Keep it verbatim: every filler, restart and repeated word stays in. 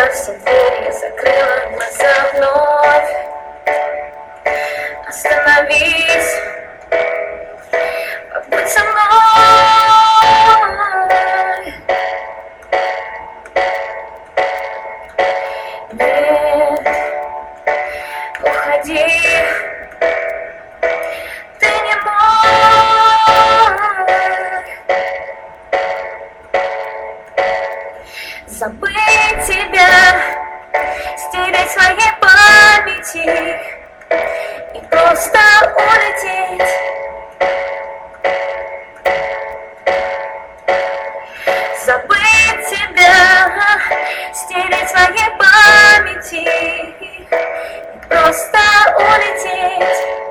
все двери, закрыла глаза вновь. Остановись, побудь со мной. Нет, уходи, ты не мой. Забыть тебя, стереть своей памяти и просто улететь. Забыть тебя, стереть своей памяти и просто улететь.